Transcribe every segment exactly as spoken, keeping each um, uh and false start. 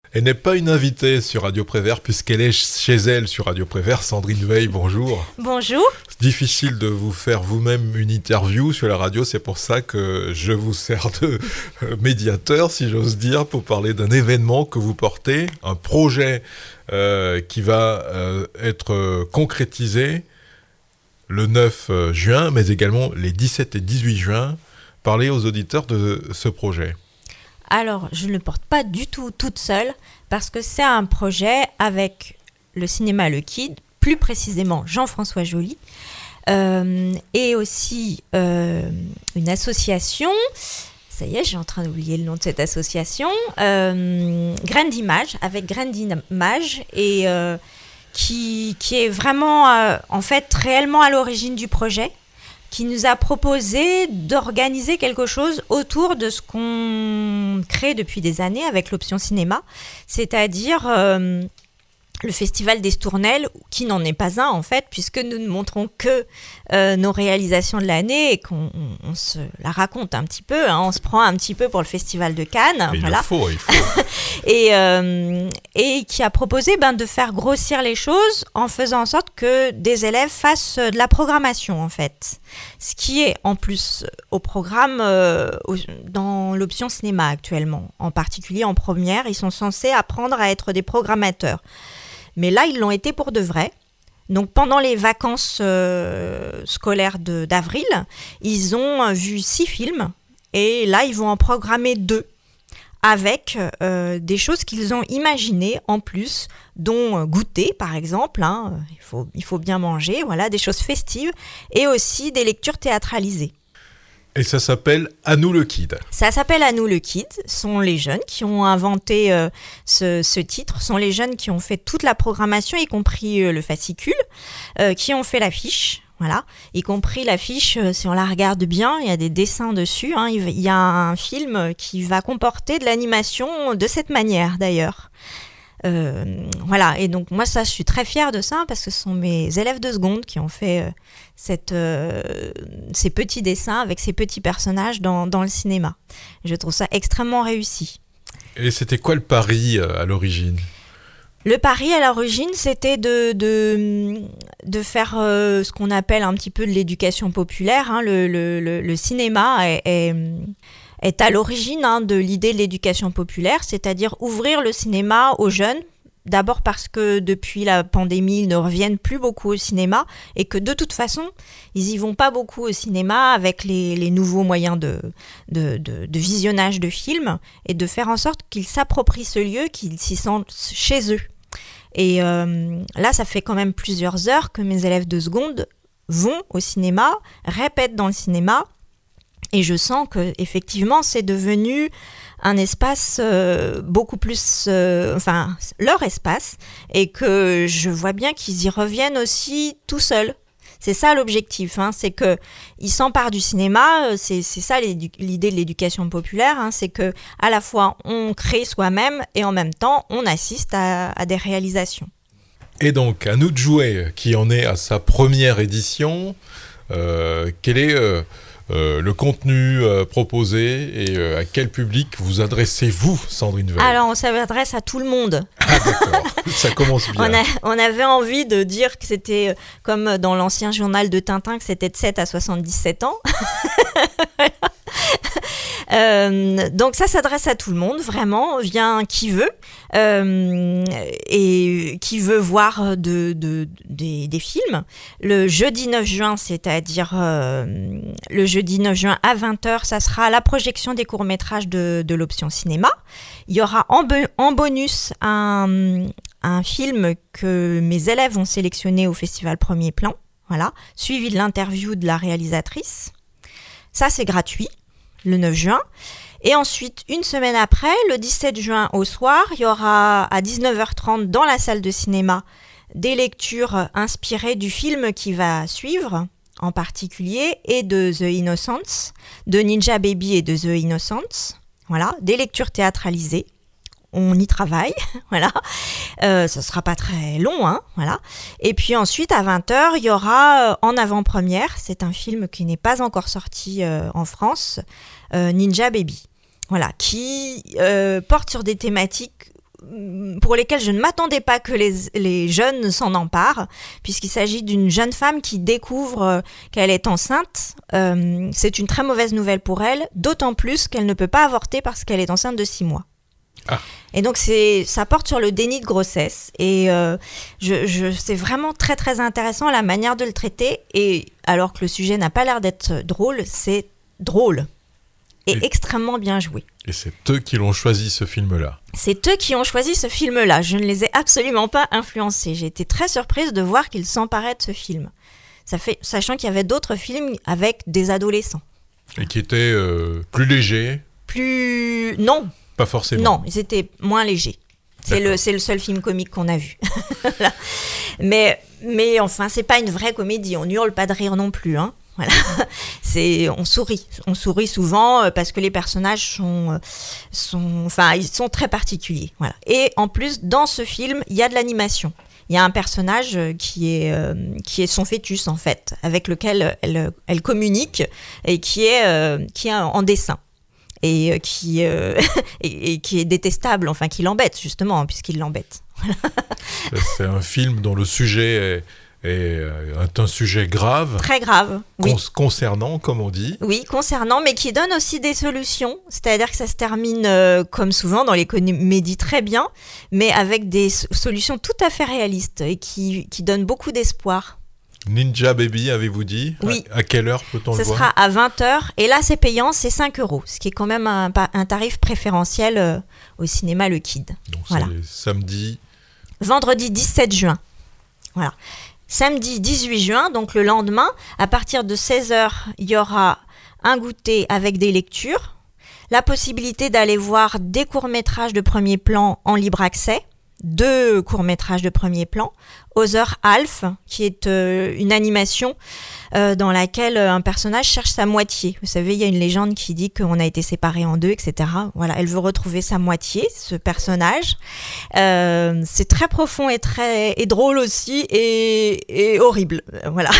Elle n'est pas une invitée sur Radio Prévert puisqu'elle est chez elle sur Radio Prévert. Sandrine Veil, bonjour. Bonjour. C'est difficile de vous faire vous-même une interview sur la radio, c'est pour ça que je vous sers de médiateur, si j'ose dire, pour parler d'un événement que vous portez, un projet euh, qui va euh, être concrétisé le neuf juin, mais également les dix-sept et dix-huit juin. Parlez aux auditeurs de ce projet. Alors, je ne le porte pas du tout toute seule parce que c'est un projet avec le cinéma Le Kid, plus précisément Jean-François Joly, euh, et aussi euh, une association, ça y est, j'ai en train d'oublier le nom de cette association, euh, Graines d'Images, avec Graines d'Images, et euh, qui, qui est vraiment, euh, en fait, réellement à l'origine du projet, qui nous a proposé d'organiser quelque chose autour de ce qu'on crée depuis des années avec l'option cinéma, c'est-à-dire euh, le Festival des Stournelles, qui n'en est pas un en fait, puisque nous ne montrons que euh, nos réalisations de l'année et qu'on on, on se la raconte un petit peu, hein, on se prend un petit peu pour le Festival de Cannes. Il voilà. le faut, il faut. et, euh, et qui a proposé ben, de faire grossir les choses en faisant en sorte que des élèves fassent de la programmation en fait. Ce qui est en plus au programme euh, au, dans l'option cinéma actuellement. En particulier en première, ils sont censés apprendre à être des programmateurs. Mais là, ils l'ont été pour de vrai. Donc, pendant les vacances euh, scolaires de, d'avril, ils ont vu six films. Et là, ils vont en programmer deux avec euh, des choses qu'ils ont imaginées en plus, dont goûter, par exemple. Hein, il faut, il faut bien manger, voilà, des choses festives. Et aussi des lectures théâtralisées. Et ça s'appelle « À nous le Kid ». Ça s'appelle « À nous le Kid ». Ce sont les jeunes qui ont inventé euh, ce, ce titre. Ce sont les jeunes qui ont fait toute la programmation, y compris euh, le fascicule, euh, qui ont fait l'affiche. Voilà, y compris l'affiche, euh, si on la regarde bien, il y a des dessins dessus. Hein, il y a un film qui va comporter de l'animation de cette manière, d'ailleurs. Euh, voilà, et donc moi ça je suis très fière de ça parce que ce sont mes élèves de seconde qui ont fait euh, cette, euh, ces petits dessins avec ces petits personnages dans, dans le cinéma. Je trouve ça extrêmement réussi. Et c'était quoi le pari euh, à l'origine ? Le pari à l'origine, c'était de, de, de faire euh, ce qu'on appelle un petit peu de l'éducation populaire. Hein. Le, le, le, le cinéma est, est, est à l'origine hein, de l'idée de l'éducation populaire, c'est-à-dire ouvrir le cinéma aux jeunes. D'abord parce que depuis la pandémie, ils ne reviennent plus beaucoup au cinéma et que de toute façon, ils n'y vont pas beaucoup au cinéma avec les, les nouveaux moyens de, de, de, de visionnage de films et de faire en sorte qu'ils s'approprient ce lieu, qu'ils s'y sentent chez eux. Et euh, là, ça fait quand même plusieurs heures que mes élèves de seconde vont au cinéma, répètent dans le cinéma et je sens que effectivement, c'est devenu un espace euh, beaucoup plus, euh, enfin, leur espace, et que je vois bien qu'ils y reviennent aussi tout seuls. C'est ça l'objectif, hein, c'est qu'ils s'emparent du cinéma, c'est, c'est ça l'idée de l'éducation populaire, hein, c'est que à la fois on crée soi-même et en même temps on assiste à, à des réalisations. Et donc, À nous de jouer, qui en est à sa première édition, euh, quel est... Euh Euh, le contenu euh, proposé et euh, à quel public vous adressez-vous, Sandrine Veil ? Alors, on s'adresse à tout le monde. Ah, d'accord, ça commence bien. On, a, on avait envie de dire que c'était comme dans l'ancien journal de Tintin, que c'était de sept à soixante-dix-sept ans. Euh, donc ça s'adresse à tout le monde, vraiment, vient qui veut, euh, et qui veut voir de, de, des, des films. Le jeudi neuf juin, c'est-à-dire euh, le jeudi neuf juin à vingt heures, ça sera la projection des courts-métrages de, de l'option cinéma. Il y aura en, be- en bonus un, un film que mes élèves ont sélectionné au Festival Premier Plan, voilà, suivi de l'interview de la réalisatrice. Ça, c'est gratuit. Le neuf juin. Et ensuite, une semaine après, le dix-sept juin au soir, il y aura à dix-neuf heures trente dans la salle de cinéma des lectures inspirées du film qui va suivre, en particulier, et de The Innocents, de Ninja Baby et de The Innocents. Voilà, des lectures théâtralisées. On y travaille, voilà. Euh, ça sera pas très long, hein, voilà. Et puis ensuite, à vingt heures, il y aura euh, en avant-première, c'est un film qui n'est pas encore sorti euh, en France, euh, Ninja Baby, voilà, qui euh, porte sur des thématiques pour lesquels je ne m'attendais pas que les, les jeunes s'en emparent, puisqu'il s'agit d'une jeune femme qui découvre qu'elle est enceinte. Euh, c'est une très mauvaise nouvelle pour elle, d'autant plus qu'elle ne peut pas avorter parce qu'elle est enceinte de six mois. Ah. Et donc c'est, ça porte sur le déni de grossesse et euh, je, je, c'est vraiment très très intéressant la manière de le traiter, et alors que le sujet n'a pas l'air d'être drôle, c'est drôle et, et extrêmement bien joué. Et c'est eux qui l'ont choisi, ce film-là. C'est eux qui ont choisi ce film-là, je ne les ai absolument pas influencés. J'ai été très surprise de voir qu'ils s'emparaient de ce film, ça fait, sachant qu'il y avait d'autres films avec des adolescents. Et qui étaient euh, plus légers. Plus... Non. Pas forcément. Non, ils étaient moins légers. C'est le, c'est le seul film comique qu'on a vu. Voilà. mais, mais enfin, c'est pas une vraie comédie. On hurle pas de rire non plus. Hein. Voilà. C'est, on sourit. On sourit souvent parce que les personnages sont, sont, enfin, ils sont très particuliers. Voilà. Et en plus, dans ce film, il y a de l'animation. Il y a un personnage qui est, euh, qui est son fœtus, en fait, avec lequel elle, elle communique et qui est, euh, qui est en dessin. Et qui, euh, et, et qui est détestable, enfin qui l'embête justement, puisqu'il l'embête. Voilà. C'est un film dont le sujet est, est, est un sujet grave. Très grave, oui. Con- concernant, comme on dit. Oui, concernant, mais qui donne aussi des solutions. C'est-à-dire que ça se termine, euh, comme souvent dans les comédies, très bien, mais avec des solutions tout à fait réalistes et qui, qui donnent beaucoup d'espoir. Ninja Baby, avez-vous dit ? Oui. À, à quelle heure peut-on Ce le voir ? sera à vingt heures. Et là, c'est payant, c'est cinq euros. Ce qui est quand même un, un tarif préférentiel euh, au cinéma Le Kid. Donc voilà. C'est samedi. Vendredi dix-sept juin. Voilà. Samedi dix-huit juin, donc le lendemain, à partir de seize heures, il y aura un goûter avec des lectures. La possibilité d'aller voir des courts-métrages de premier plan en libre accès. Deux courts-métrages de premier plan. Other Half, qui est euh, une animation euh, dans laquelle un personnage cherche sa moitié. Vous savez, il y a une légende qui dit qu'on a été séparés en deux, et cetera. Voilà, elle veut retrouver sa moitié, ce personnage. Euh, c'est très profond et très et drôle aussi et, et horrible. Voilà.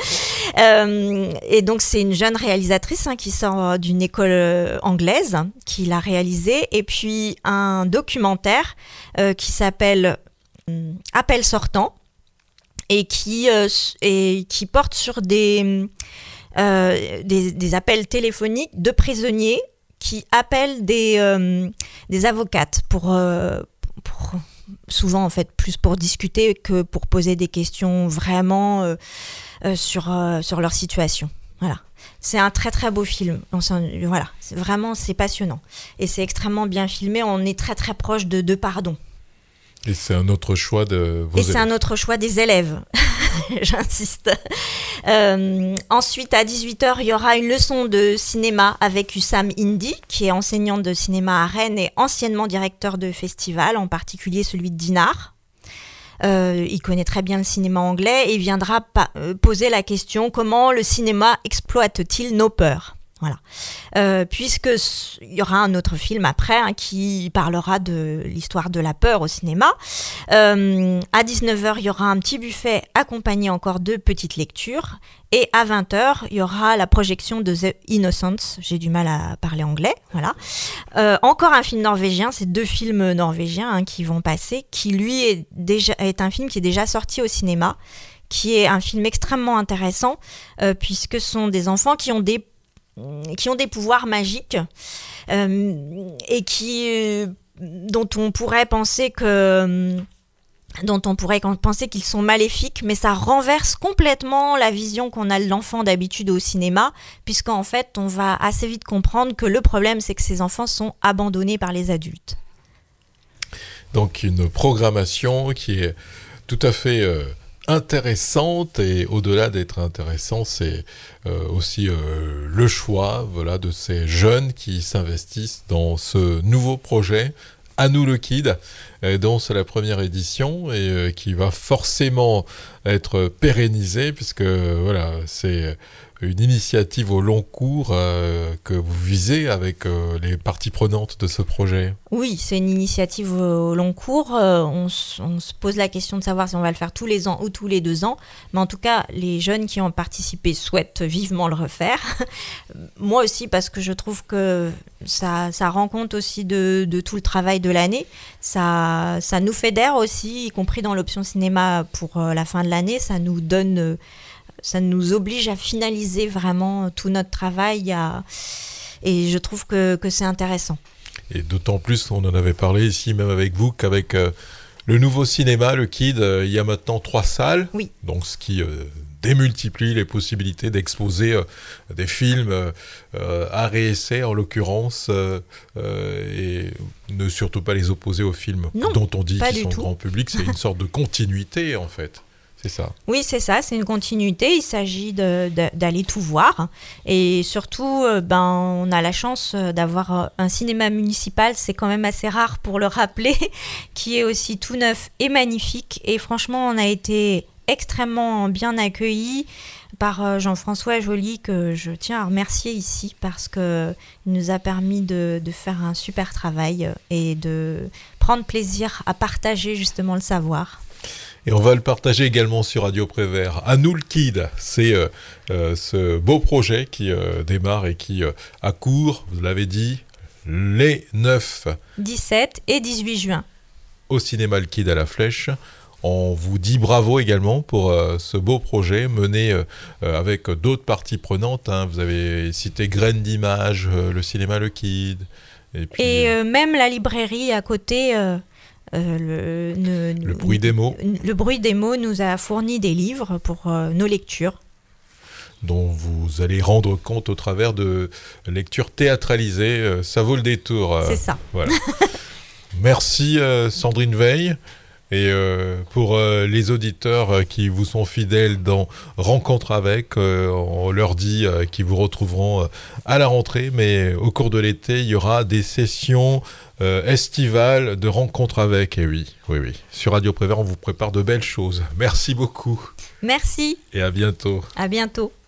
euh, et donc c'est une jeune réalisatrice hein, qui sort d'une école anglaise, qui l'a réalisé, et puis un documentaire euh, qui s'appelle euh, Appel sortant. Et qui, euh, et qui porte sur des, euh, des, des appels téléphoniques de prisonniers qui appellent des, euh, des avocates pour, euh, pour, souvent en fait plus pour discuter que pour poser des questions vraiment euh, euh, sur, euh, sur leur situation. Voilà. C'est un très très beau film. On voilà. C'est vraiment, c'est passionnant. Et c'est extrêmement bien filmé. On est très très proche de, de pardon. Et c'est un autre choix de vos Et élèves. c'est un autre choix des élèves, j'insiste. Euh, ensuite, à dix-huit heures, il y aura une leçon de cinéma avec Hussam Indy, qui est enseignant de cinéma à Rennes et anciennement directeur de festival, en particulier celui de Dinard. Euh, il connaît très bien le cinéma anglais et il viendra pa- euh, poser la question « Comment le cinéma exploite-t-il nos peurs ?» Voilà. Euh, puisque il y aura un autre film après hein, qui parlera de l'histoire de la peur au cinéma. Euh, à dix-neuf heures, il y aura un petit buffet accompagné encore de petites lectures. Et à vingt heures, il y aura la projection de The Innocents. J'ai du mal à parler anglais. Voilà. Euh, encore un film norvégien. C'est deux films norvégiens hein, qui vont passer, qui lui est, déjà, est un film qui est déjà sorti au cinéma, qui est un film extrêmement intéressant euh, puisque ce sont des enfants qui ont des qui ont des pouvoirs magiques euh, et qui, euh, dont on pourrait penser que, euh, dont on pourrait penser qu'ils sont maléfiques, mais ça renverse complètement la vision qu'on a de l'enfant d'habitude au cinéma, puisqu'en fait, on va assez vite comprendre que le problème, c'est que ces enfants sont abandonnés par les adultes. Donc une programmation qui est tout à fait euh, intéressante, et au-delà d'être intéressant, c'est euh, aussi euh, le choix voilà, de ces jeunes qui s'investissent dans ce nouveau projet À nous le Kid, euh, dont c'est la première édition et euh, qui va forcément être pérennisé, puisque voilà, c'est une initiative au long cours euh, que vous visez avec euh, les parties prenantes de ce projet. Oui, c'est une initiative au long cours. Euh, on, s- on se pose la question de savoir si on va le faire tous les ans ou tous les deux ans. Mais en tout cas, les jeunes qui ont participé souhaitent vivement le refaire. Moi aussi, parce que je trouve que ça, ça rend compte aussi de, de tout le travail de l'année. Ça, ça nous fédère aussi, y compris dans l'option cinéma pour euh, la fin de l'année. Ça nous donne... euh, ça nous oblige à finaliser vraiment tout notre travail à- et je trouve que, que c'est intéressant. Et d'autant plus, on en avait parlé ici même avec vous, qu'avec euh, le nouveau cinéma, le Kid, euh, il y a maintenant trois salles. Oui. Donc ce qui euh, démultiplie les possibilités d'exposer euh, des films euh, euh, à réessai en l'occurrence, euh, euh, et ne surtout pas les opposer aux films Non, dont on dit pas qu'ils du sont tout. grand public. C'est une sorte de continuité en fait. C'est ça. Oui, c'est ça, c'est une continuité. Il s'agit de- de- d'aller tout voir. Et surtout, euh, ben, on a la chance euh, d'avoir euh, un cinéma municipal, c'est quand même assez rare pour le rappeler, qui est aussi tout neuf et magnifique. Et franchement, on a été extrêmement bien accueillis par euh, Jean-François Joly, que je tiens à remercier ici parce qu'il nous a permis de, de faire un super travail euh, et de prendre plaisir à partager justement le savoir. Et on va le partager également sur Radio Prévert. À nous le Kid, c'est euh, euh, ce beau projet qui euh, démarre et qui euh, accourt, vous l'avez dit, les neuf dix-sept et dix-huit juin. au cinéma le Kid à la Flèche. On vous dit bravo également pour euh, ce beau projet mené euh, euh, avec d'autres parties prenantes. Hein. Vous avez cité Graines d'Images, euh, le cinéma le Kid. Et, puis, Et euh, même la librairie à côté, euh, euh, le, ne- Le Bruit des mots. Le Bruit des mots nous a fourni des livres pour euh, nos lectures. dont vous allez rendre compte au travers de lectures théâtralisées. Euh, ça vaut le détour. euh, C'est ça. Voilà. Merci euh, Sandrine Veil. Et euh, pour euh, les auditeurs euh, qui vous sont fidèles dans Rencontre avec, euh, on leur dit euh, qu'ils vous retrouveront euh, à la rentrée, mais au cours de l'été, il y aura des sessions euh, estivales de Rencontre avec. Et oui, oui, oui. Sur Radio Prévert, on vous prépare de belles choses. Merci beaucoup Merci, et à bientôt. à bientôt.